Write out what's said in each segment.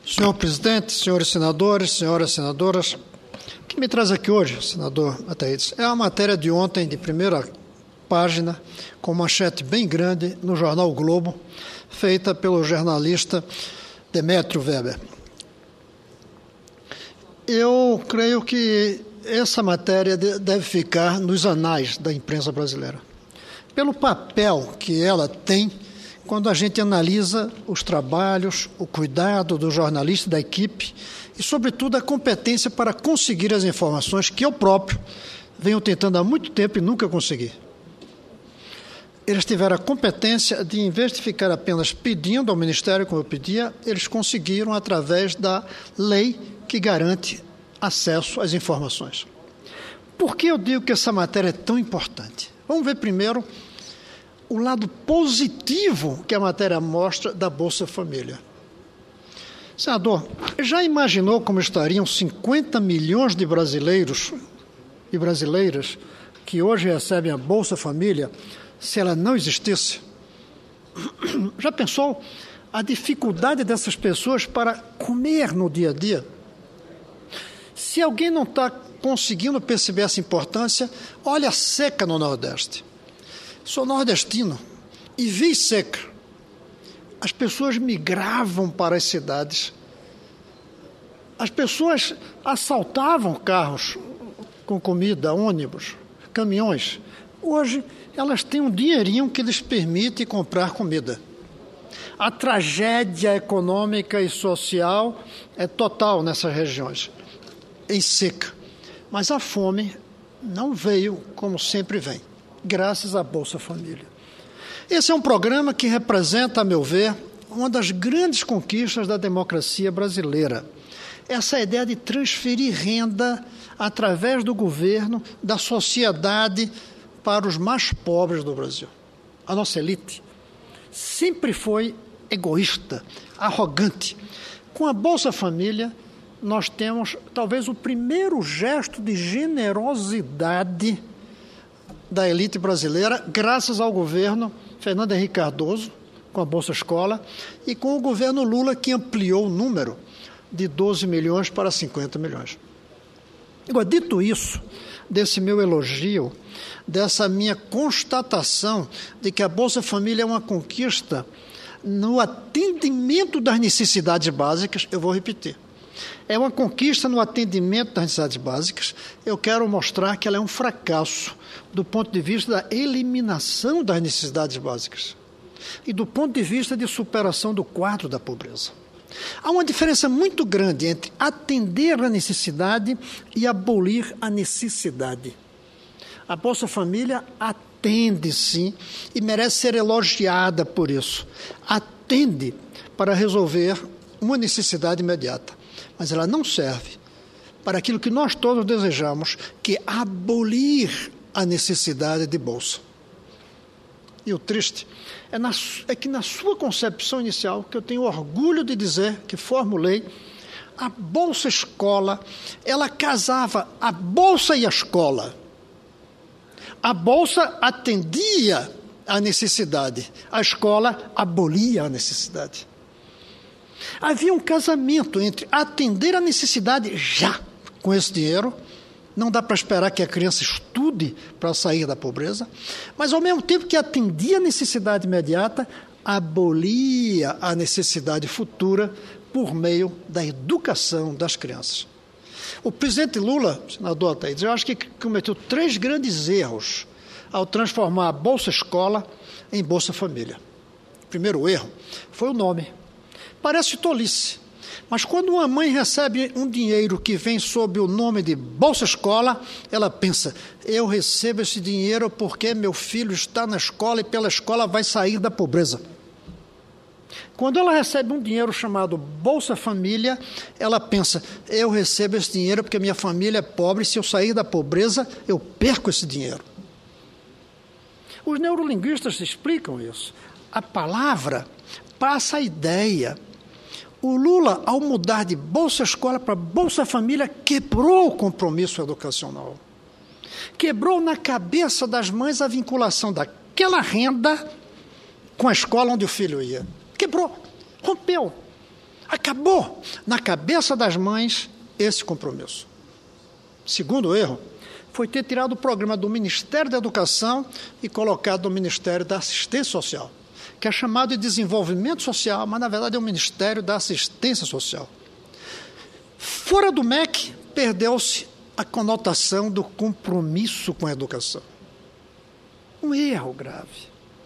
Senhor presidente, senhores senadores, senhoras senadoras, o que me traz aqui hoje, senador Ataídes, é a matéria de ontem, de primeira página, com manchete bem grande no jornal o Globo, feita pelo jornalista Demétrio Weber. Eu creio que essa matéria deve ficar nos anais da imprensa brasileira, pelo papel que ela tem quando a gente analisa os trabalhos, o cuidado do jornalista, da equipe e, sobretudo, a competência para conseguir as informações que eu próprio venho tentando há muito tempo e nunca consegui. Eles tiveram a competência de, em vez de ficar apenas pedindo ao Ministério, como eu pedia, eles conseguiram através da lei que garante acesso às informações. Por que eu digo que essa matéria é tão importante? Vamos ver primeiro o lado positivo que a matéria mostra da Bolsa Família. Senador, já imaginou como estariam 50 milhões de brasileiros e brasileiras que hoje recebem a Bolsa Família se ela não existisse? Já pensou a dificuldade dessas pessoas para comer no dia a dia? Se alguém não está conseguindo perceber essa importância, olha a seca no Nordeste. Sou nordestino e vi seca. As pessoas migravam para as cidades. As pessoas assaltavam carros com comida, ônibus, caminhões. Hoje, elas têm um dinheirinho que lhes permite comprar comida. A tragédia econômica e social é total nessas regiões, em seca. Mas a fome não veio como sempre vem, graças à Bolsa Família. Esse é um programa que representa, a meu ver, uma das grandes conquistas da democracia brasileira. Essa ideia de transferir renda através do governo, da sociedade, para os mais pobres do Brasil. A nossa elite sempre foi egoísta, arrogante. Com a Bolsa Família, nós temos talvez o primeiro gesto de generosidade da elite brasileira, graças ao governo Fernando Henrique Cardoso, com a Bolsa Escola, e com o governo Lula, que ampliou o número de 12 milhões para 50 milhões. Agora, dito isso, desse meu elogio, dessa minha constatação de que a Bolsa Família é uma conquista no atendimento das necessidades básicas, eu vou repetir. É uma conquista no atendimento das necessidades básicas. Eu quero mostrar que ela é um fracasso do ponto de vista da eliminação das necessidades básicas e do ponto de vista de superação do quadro da pobreza. Há uma diferença muito grande entre atender a necessidade e abolir a necessidade. A Bolsa Família atende, sim, e merece ser elogiada por isso. Atende para resolver uma necessidade imediata, mas ela não serve para aquilo que nós todos desejamos, que é abolir a necessidade de bolsa. E o triste é que na sua concepção inicial, que eu tenho orgulho de dizer que formulei, a Bolsa Escola, ela casava a bolsa e a escola. A bolsa atendia à necessidade, a escola abolia a necessidade. Havia um casamento entre atender a necessidade já com esse dinheiro, não dá para esperar que a criança estude para sair da pobreza, mas ao mesmo tempo que atendia a necessidade imediata, abolia a necessidade futura por meio da educação das crianças. O presidente Lula, senador Ataídes, eu acho que cometeu 3 grandes erros ao transformar a Bolsa Escola em Bolsa Família. O primeiro erro foi o nome. Parece tolice, mas quando uma mãe recebe um dinheiro que vem sob o nome de Bolsa Escola, ela pensa, eu recebo esse dinheiro porque meu filho está na escola e pela escola vai sair da pobreza. Quando ela recebe um dinheiro chamado Bolsa Família, ela pensa, eu recebo esse dinheiro porque minha família é pobre e se eu sair da pobreza, eu perco esse dinheiro. Os neurolinguistas explicam isso. A palavra passa a ideia. O Lula, ao mudar de Bolsa Escola para Bolsa Família, quebrou o compromisso educacional. Quebrou na cabeça das mães a vinculação daquela renda com a escola onde o filho ia. Quebrou, rompeu. Acabou na cabeça das mães esse compromisso. Segundo erro, foi ter tirado o programa do Ministério da Educação e colocado no Ministério da Assistência Social, que é chamado de Desenvolvimento Social, mas na verdade é o Ministério da Assistência Social. Fora do MEC, perdeu-se a conotação do compromisso com a educação. Um erro grave.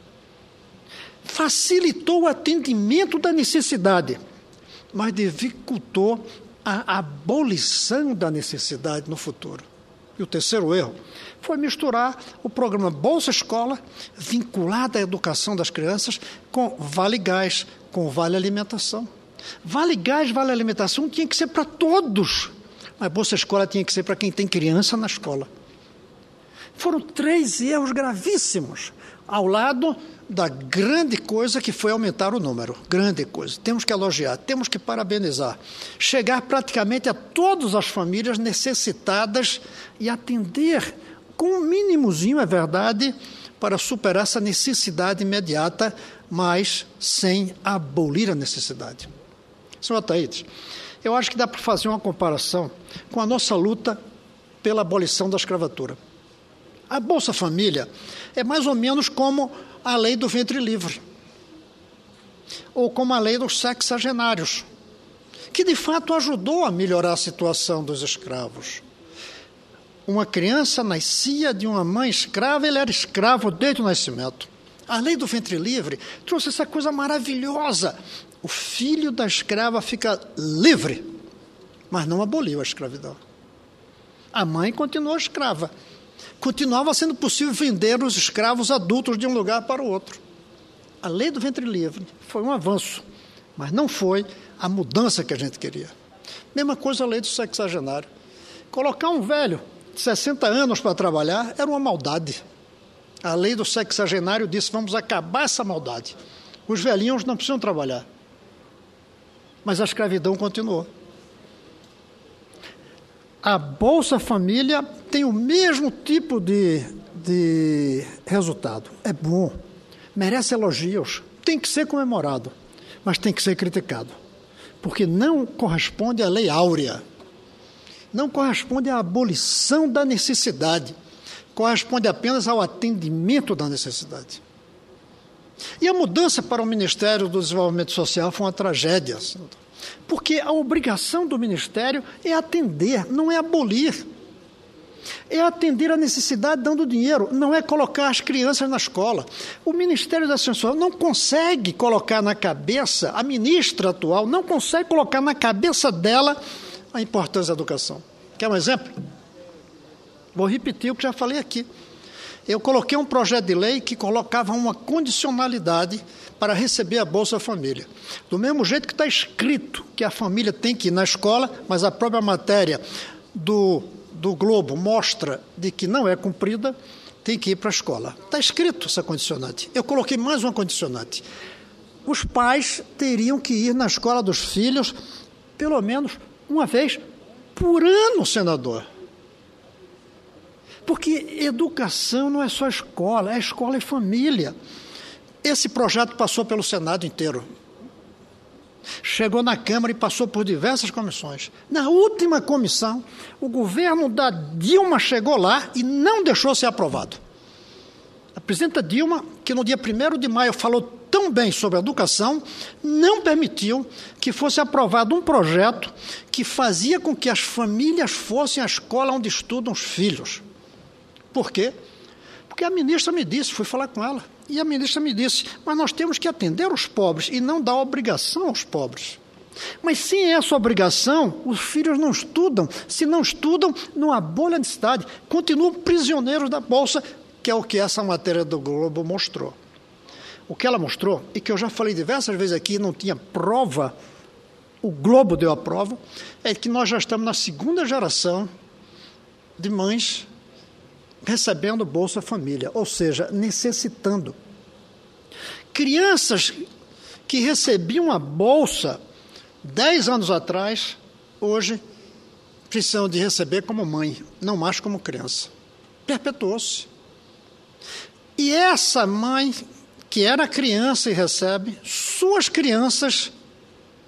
Facilitou o atendimento da necessidade, mas dificultou a abolição da necessidade no futuro. E o terceiro erro foi misturar o programa Bolsa Escola, vinculado à educação das crianças, com Vale Gás, com Vale Alimentação. Vale Gás, Vale Alimentação tinha que ser para todos, mas Bolsa Escola tinha que ser para quem tem criança na escola. Foram 3 erros gravíssimos, ao lado da grande coisa que foi aumentar o número. Grande coisa. Temos que elogiar, temos que parabenizar. Chegar praticamente a todas as famílias necessitadas e atender com um mínimozinho, é verdade, para superar essa necessidade imediata, mas sem abolir a necessidade. Senhor Ataídes, eu acho que dá para fazer uma comparação com a nossa luta pela abolição da escravatura. A Bolsa Família é mais ou menos como a lei do ventre livre, ou como a lei dos sexagenários, que de fato ajudou a melhorar a situação dos escravos. Uma criança nascia de uma mãe escrava, ele era escravo desde o nascimento. A lei do ventre livre trouxe essa coisa maravilhosa. O filho da escrava fica livre, mas não aboliu a escravidão. A mãe continuou escrava. Continuava sendo possível vender os escravos adultos de um lugar para o outro. A lei do ventre livre foi um avanço, mas não foi a mudança que a gente queria. Mesma coisa a lei do sexagenário. Colocar um velho de 60 anos para trabalhar era uma maldade. A lei do sexagenário disse, vamos acabar essa maldade. Os velhinhos não precisam trabalhar. Mas a escravidão continuou. A Bolsa Família tem o mesmo tipo de resultado. É bom, merece elogios, tem que ser comemorado, mas tem que ser criticado, porque não corresponde à lei áurea, não corresponde à abolição da necessidade, corresponde apenas ao atendimento da necessidade. E a mudança para o Ministério do Desenvolvimento Social foi uma tragédia, senador. Porque a obrigação do Ministério é atender, não é abolir. É atender a necessidade dando dinheiro, não é colocar as crianças na escola. O Ministério da Assistência não consegue colocar na cabeça, a ministra atual não consegue colocar na cabeça dela a importância da educação. Quer um exemplo? Vou repetir o que já falei aqui. Eu coloquei um projeto de lei que colocava uma condicionalidade para receber a Bolsa Família. Do mesmo jeito que está escrito que a família tem que ir na escola, mas a própria matéria do Globo mostra de que não é cumprida, tem que ir para a escola. Está escrito essa condicionante. Eu coloquei mais uma condicionante. Os pais teriam que ir na escola dos filhos pelo menos uma vez por ano, senador. Porque educação não é só escola, é escola e família. Esse projeto passou pelo Senado inteiro. Chegou na Câmara e passou por diversas comissões. Na última comissão, o governo da Dilma chegou lá e não deixou ser aprovado. A presidenta Dilma, que no dia 1º de maio falou tão bem sobre a educação, não permitiu que fosse aprovado um projeto que fazia com que as famílias fossem à escola onde estudam os filhos. Por quê? Porque a ministra me disse, fui falar com ela, e a ministra me disse, mas nós temos que atender os pobres e não dar obrigação aos pobres. Mas sem essa obrigação, os filhos não estudam. Se não estudam, não abolem a necessidade. Continuam prisioneiros da Bolsa, que é o que essa matéria do Globo mostrou. O que ela mostrou, e que eu já falei diversas vezes aqui, não tinha prova, o Globo deu a prova, é que nós já estamos na 2ª geração de mães recebendo Bolsa Família, ou seja, necessitando. Crianças que recebiam a Bolsa 10 anos atrás, hoje precisam de receber como mãe, não mais como criança. Perpetuou-se. E essa mãe, que era criança e recebe, suas crianças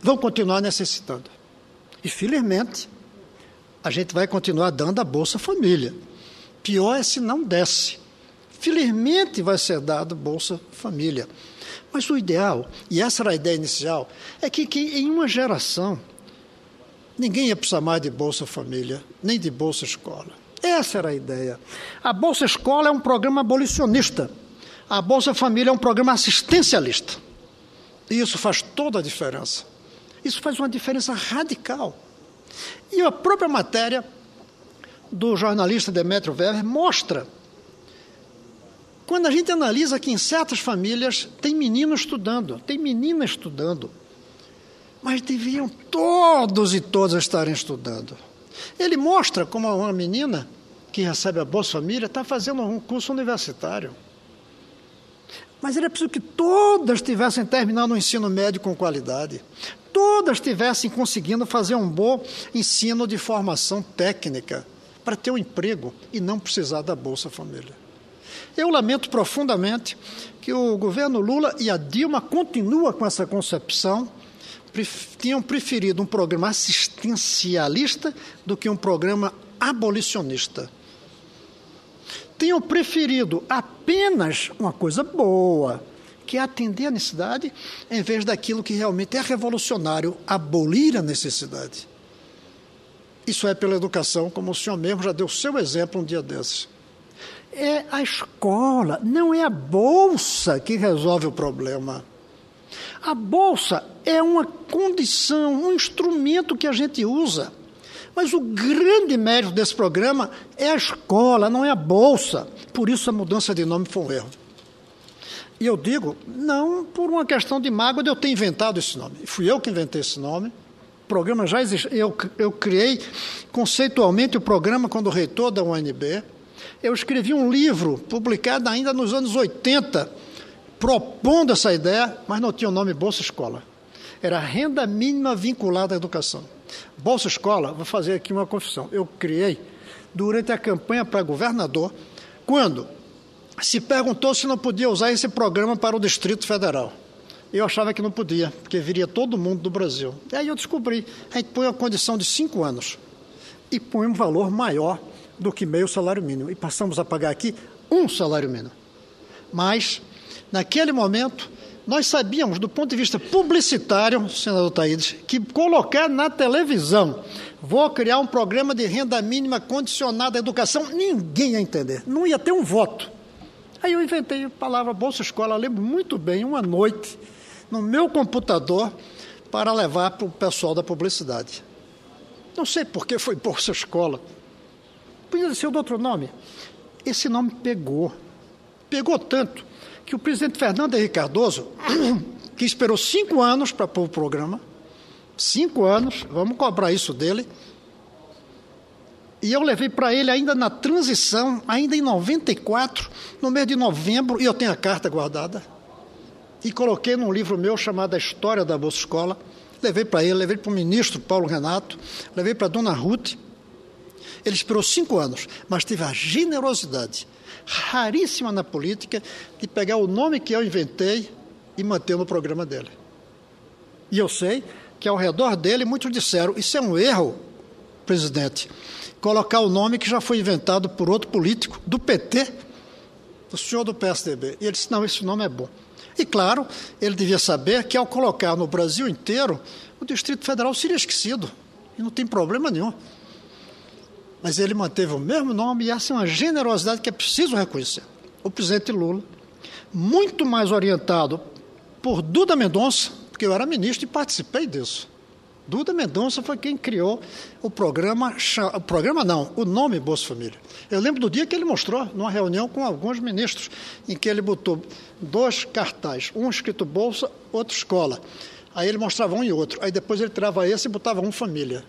vão continuar necessitando. E, felizmente, a gente vai continuar dando a Bolsa Família. Pior é se não desse. Felizmente vai ser dado Bolsa Família. Mas o ideal, e essa era a ideia inicial, é que em uma geração ninguém ia precisar mais de Bolsa Família, nem de Bolsa Escola. Essa era a ideia. A Bolsa Escola é um programa abolicionista. A Bolsa Família é um programa assistencialista. E isso faz toda a diferença. Isso faz uma diferença radical. E a própria matéria do jornalista Demétrio Weber mostra, quando a gente analisa que em certas famílias tem menino estudando, tem menina estudando, mas deviam todos e todas estarem estudando. Ele mostra como uma menina que recebe a Bolsa Família está fazendo um curso universitário. Mas era preciso que todas tivessem terminado o ensino médio com qualidade. Todas estivessem conseguindo fazer um bom ensino de formação técnica para ter um emprego e não precisar da Bolsa Família. Eu lamento profundamente que o governo Lula e a Dilma continuam com essa concepção, tinham preferido um programa assistencialista do que um programa abolicionista. Tinham preferido apenas uma coisa boa, que é atender a necessidade, em vez daquilo que realmente é revolucionário, abolir a necessidade. Isso é pela educação, como o senhor mesmo já deu seu exemplo um dia desses. É a escola, não é a bolsa que resolve o problema. A bolsa é uma condição, um instrumento que a gente usa. Mas o grande mérito desse programa é a escola, não é a bolsa. Por isso a mudança de nome foi um erro. E eu digo, não por uma questão de mágoa de eu ter inventado esse nome. Fui eu que inventei esse nome. O programa já existe. Eu criei conceitualmente o programa quando reitor da UNB. Eu escrevi um livro, publicado ainda nos anos 80, propondo essa ideia, mas não tinha o nome Bolsa Escola. Era Renda Mínima Vinculada à Educação. Bolsa Escola, vou fazer aqui uma confissão, eu criei durante a campanha para governador, quando se perguntou se não podia usar esse programa para o Distrito Federal. Eu achava que não podia, porque viria todo mundo do Brasil. E aí eu descobri, a gente põe a condição de 5 anos e põe um valor maior do que meio salário mínimo. E passamos a pagar aqui 1 salário mínimo. Mas, naquele momento, nós sabíamos, do ponto de vista publicitário, senador Thaídes, que colocar na televisão, vou criar um programa de renda mínima condicionada à educação, ninguém ia entender, não ia ter um voto. Aí eu inventei a palavra Bolsa Escola, lembro muito bem, uma noite, no meu computador, para levar para o pessoal da publicidade. Não sei por que foi Bolsa Escola. Podia ser de outro nome. Esse nome pegou. Pegou tanto que o presidente Fernando Henrique Cardoso, que esperou 5 anos para pôr o programa, 5 anos, vamos cobrar isso dele, e eu levei para ele ainda na transição, ainda em 94, no mês de novembro, e eu tenho a carta guardada, e coloquei num livro meu chamado A História da Bolsa Escola, levei para ele, levei para o ministro Paulo Renato, levei para a dona Ruth. Ele esperou 5 anos, mas teve a generosidade, raríssima na política, de pegar o nome que eu inventei e manter no programa dele. E eu sei que ao redor dele muitos disseram, isso é um erro, presidente, colocar o nome que já foi inventado por outro político, do PT, o senhor do PSDB. E ele disse, não, esse nome é bom. E claro, ele devia saber que ao colocar no Brasil inteiro, o Distrito Federal seria esquecido, e não tem problema nenhum. Mas ele manteve o mesmo nome e essa é uma generosidade que é preciso reconhecer. O presidente Lula, muito mais orientado por Duda Mendonça, porque eu era ministro e participei disso. Duda Mendonça foi quem criou o nome Bolsa Família. Eu lembro do dia que ele mostrou, numa reunião com alguns ministros, em que ele botou 2 cartazes, um escrito Bolsa, outro Escola. Aí ele mostrava um e outro, aí depois ele tirava esse e botava um Família.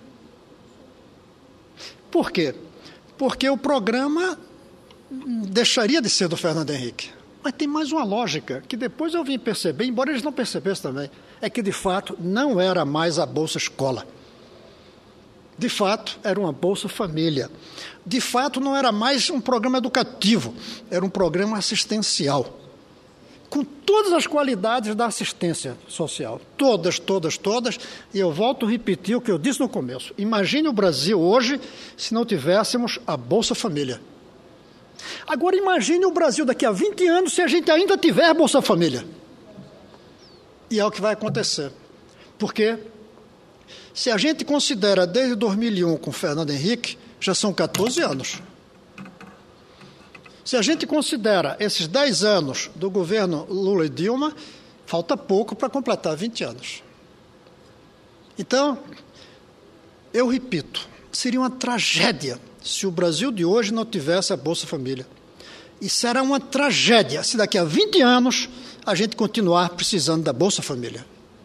Por quê? Porque o programa deixaria de ser do Fernando Henrique. Mas tem mais uma lógica, que depois eu vim perceber, embora eles não percebessem também, é que de fato não era mais a Bolsa Escola. De fato, era uma Bolsa Família. De fato, não era mais um programa educativo, era um programa assistencial. com todas as qualidades da assistência social. Todas. E eu volto a repetir o que eu disse no começo. Imagine o Brasil hoje se não tivéssemos a Bolsa Família. Agora imagine o Brasil daqui a 20 anos se a gente ainda tiver Bolsa Família. E é o que vai acontecer. Porque se a gente considera desde 2001 com Fernando Henrique, já são 14 anos. Se a gente considera esses 10 anos do governo Lula e Dilma, falta pouco para completar 20 anos. Então, eu repito, seria uma tragédia se o Brasil de hoje não tivesse a Bolsa Família. E será uma tragédia se daqui a 20 anos a gente continuar precisando da Bolsa Família.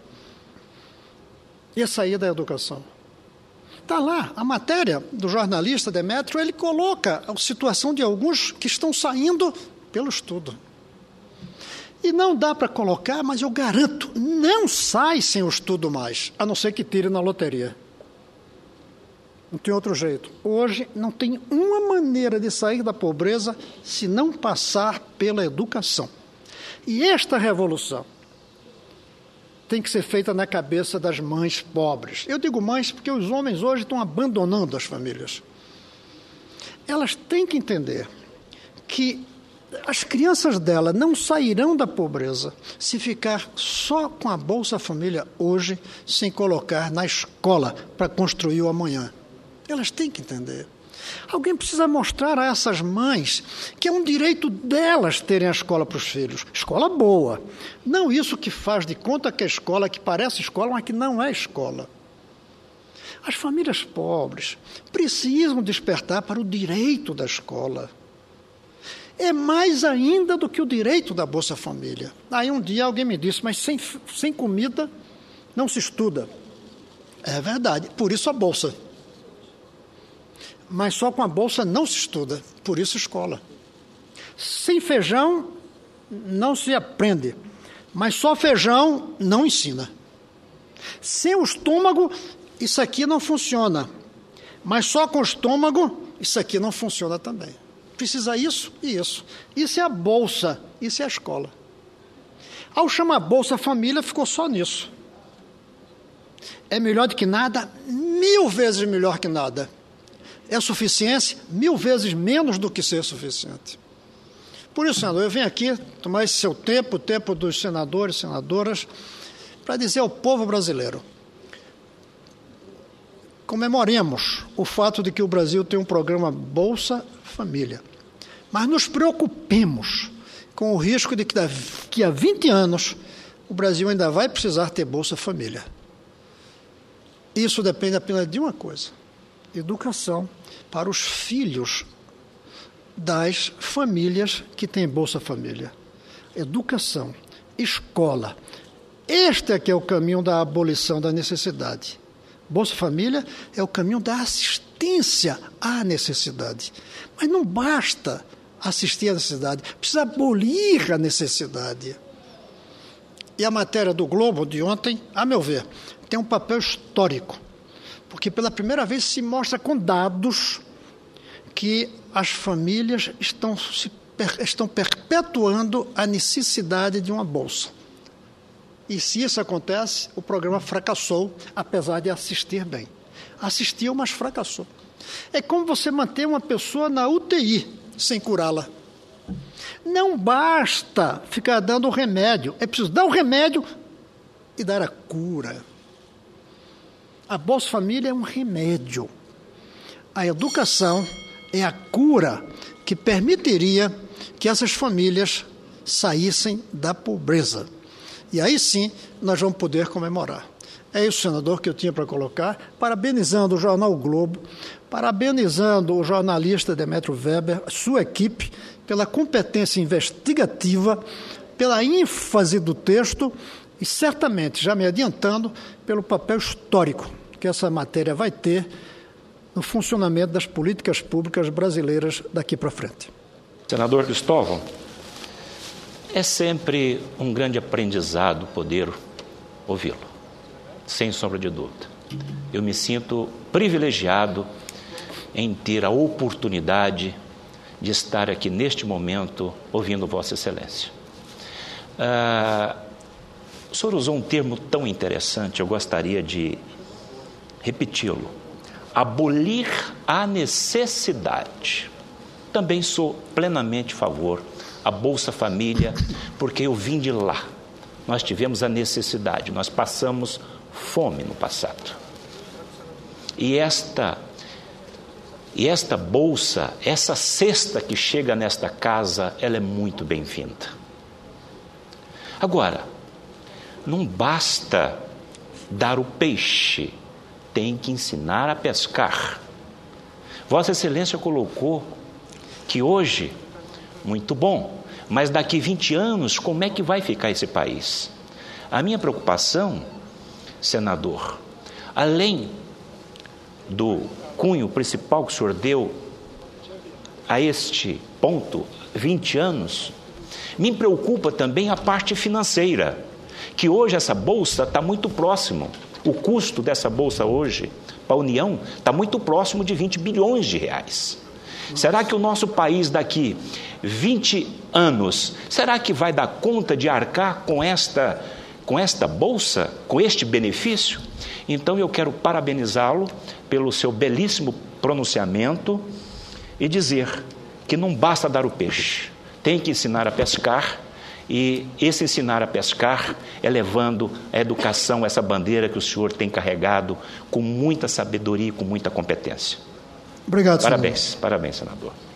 E a saída da educação. Está lá, a matéria do jornalista Demétrio, ele coloca a situação de alguns que estão saindo pelo estudo. E não dá para colocar, mas eu garanto, não sai sem o estudo mais, a não ser que tire na loteria. Não tem outro jeito. Hoje não tem uma maneira de sair da pobreza se não passar pela educação. E esta revolução tem que ser feita na cabeça das mães pobres. Eu digo mães porque os homens hoje estão abandonando as famílias. Elas têm que entender que as crianças dela não sairão da pobreza se ficar só com a Bolsa Família hoje, sem colocar na escola para construir o amanhã. Elas têm que entender. Alguém precisa mostrar a essas mães que é um direito delas terem a escola para os filhos. Escola boa. Não isso que faz de conta que é escola, que parece escola, mas que não é escola. As famílias pobres precisam despertar para o direito da escola. É mais ainda do que o direito da Bolsa Família. Aí um dia alguém me disse, mas sem comida não se estuda. É verdade, por isso a Bolsa. Mas só com a Bolsa não se estuda, por isso escola. Sem feijão não se aprende, mas só feijão não ensina. Sem o estômago, isso aqui não funciona, mas só com o estômago, isso aqui não funciona também. Precisa isso e isso. Isso é a Bolsa, isso é a escola. Ao chamar Bolsa Família, ficou só nisso. É melhor do que nada, 1000 vezes melhor que nada. É suficiência 1000 vezes menos do que ser suficiente. Por isso, senador, eu venho aqui tomar esse seu tempo, o tempo dos senadores e senadoras, para dizer ao povo brasileiro, comemoremos o fato de que o Brasil tem um programa Bolsa Família, mas nos preocupemos com o risco de que daqui a 20 anos o Brasil ainda vai precisar ter Bolsa Família. Isso depende apenas de uma coisa: educação para os filhos das famílias que têm Bolsa Família. Educação, escola. Este é que é o caminho da abolição da necessidade. Bolsa Família é o caminho da assistência à necessidade. Mas não basta assistir à necessidade, precisa abolir a necessidade. E a matéria do Globo de ontem, a meu ver, tem um papel histórico, porque pela primeira vez se mostra com dados que as famílias estão perpetuando a necessidade de uma bolsa. E se isso acontece, o programa fracassou, apesar de assistir bem. Assistiu, mas fracassou. É como você manter uma pessoa na UTI sem curá-la. Não basta ficar dando o remédio, é preciso dar o remédio e dar a cura. A Bolsa Família é um remédio. A educação é a cura que permitiria que essas famílias saíssem da pobreza. E aí sim nós vamos poder comemorar. É isso, senador, que eu tinha para colocar, parabenizando o jornal o Globo, parabenizando o jornalista Demétrio Weber, sua equipe, pela competência investigativa, pela ênfase do texto e certamente, já me adiantando, pelo papel histórico que essa matéria vai ter no funcionamento das políticas públicas brasileiras daqui para frente. Senador Cristóvão, é sempre um grande aprendizado poder ouvi-lo, sem sombra de dúvida. Eu me sinto privilegiado em ter a oportunidade de estar aqui neste momento ouvindo Vossa Excelência. O senhor usou um termo tão interessante, eu gostaria de repeti-lo. Abolir a necessidade. Também sou plenamente a favor a Bolsa Família, porque eu vim de lá. Nós tivemos a necessidade, nós passamos fome no passado. E esta bolsa, essa cesta que chega nesta casa, ela é muito bem-vinda. Agora, não basta dar o peixe, tem que ensinar a pescar. Vossa Excelência colocou que hoje, muito bom, mas daqui 20 anos, como é que vai ficar esse país? A minha preocupação, senador, além do cunho principal que o senhor deu a este ponto, 20 anos, me preocupa também a parte financeira, que hoje essa bolsa está muito próximo, o custo dessa bolsa hoje, para a União, está muito próximo de 20 bilhões de reais. Será que o nosso país daqui 20 anos, será que vai dar conta de arcar com esta bolsa, com este benefício? Então eu quero parabenizá-lo pelo seu belíssimo pronunciamento e dizer que não basta dar o peixe, tem que ensinar a pescar, e esse ensinar a pescar é levando a educação, essa bandeira que o senhor tem carregado com muita sabedoria e com muita competência. Obrigado, senador. Parabéns, senador.